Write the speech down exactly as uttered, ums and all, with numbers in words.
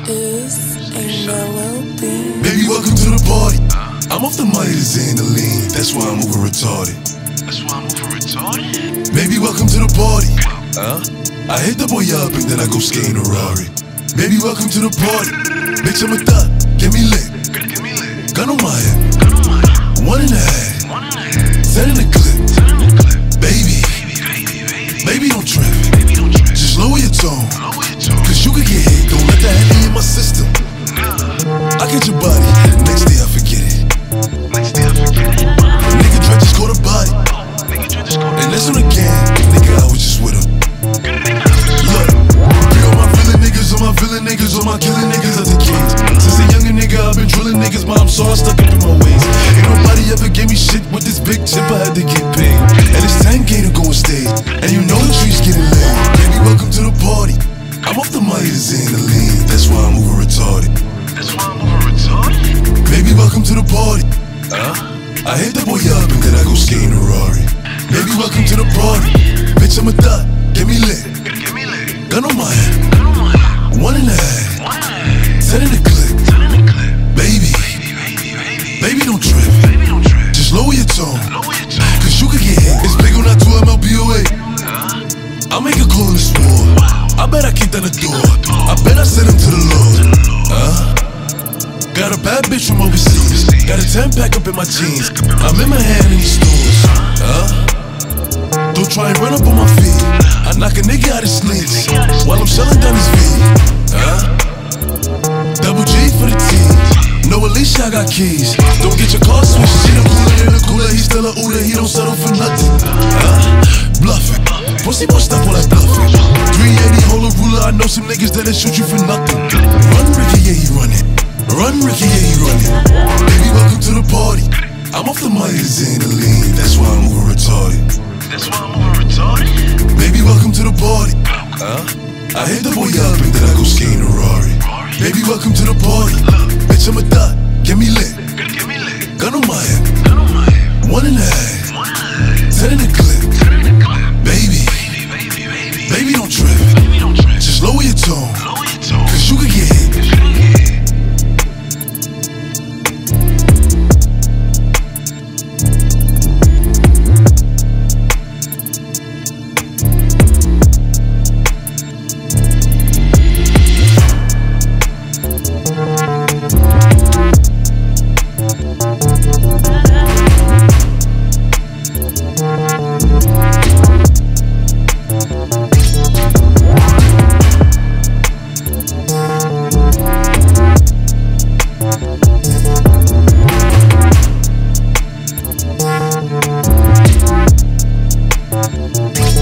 is a mellow beat. Baby, welcome to the party. I'm off the money to Xandaline, that's why I'm over retarded. That's why I'm over retarded? Baby, welcome to the party. Huh? I hit the boy up and then I go skating a Rari. Baby, welcome to the party. Bitch, I'm a thot, get me lit. Get me lit. Gun on my head, Gun on my head. one and a half. One and a half. Set in the clip. Set in the clip. Baby, Baby, baby, baby. baby, don't trip. Baby, don't trip. Just lower your tone, Lower your tone. cause you could get hit. Don't let that heavy in my system. I get your body, next day I forget it. Next day I forget it. Nigga Dre just caught a body, Nigga, try to score. and that's on the gang. Nigga, I was just with him. Look, bring all my villain niggas, all my villain niggas, all my killing niggas as a kid. Since a younger nigga, I've been drilling niggas, but I'm so I stuck up in my ways. Ain't nobody ever gave me shit with this big chip, I had to get paid. And it's ten K to go and stay, and you know the trees getting laid. Baby, welcome to the party. I'm off the money to Xandaline, that's why I'm over retarded. That's why I'm over retarded? Baby, welcome to the party. Huh? I hit the boy up and then I go skating a Rari. Baby, welcome to the party. Bitch, I'm a thot, get me lit. Get me lit. Gun on my head, Gun on my head. one and a half. One and a half. Set in the clip. Set in the clip. Baby, Baby, baby, baby. baby, don't trip. Baby, don't trip. Just lower your tone, Lower your tone. cause you could get hit. It's big on that two M L B O A. I'll make a call in this war. I bet I kicked down the door. I bet I sent him to the Lord. Huh? Got a bad bitch from overseas. Got a ten pack up in my jeans. I'm in my hand in these stores. Huh? Don't try and run up on my feet. I knock a nigga out his sleeves while I'm shelling down his feet. Huh? Double G for the team. No, Alicia, I got keys. Don't get your car switched. She the cooler in the cooler. He still a Uda. He don't settle for nothing. Huh? Bluffing. Pussy boy stop all that bluffing. three eighty, hold a ruler. I know some niggas that'll shoot you for nothing. Run, Ricky, yeah, he running. Run, Ricky, yeah, he running. Baby, welcome to the party. I'm off the money to Xandaline. That's why I'm over retarded. That's why I'm over retarded? Baby, welcome to the party. Huh? I hit the boy up and then I go skating a Rari. Baby, welcome to the party. Bitch, I'm a thot, get me lit. Get me lit. Gun on my head, Gun on my head. one and a half. One and a half. Set in the clip. Set in the clip. Baby, Baby, baby, baby. baby, don't trip. Baby, don't trip. Just lower your tone, Lower your tone. cause you could get hit. Cause you can get hit. Mellow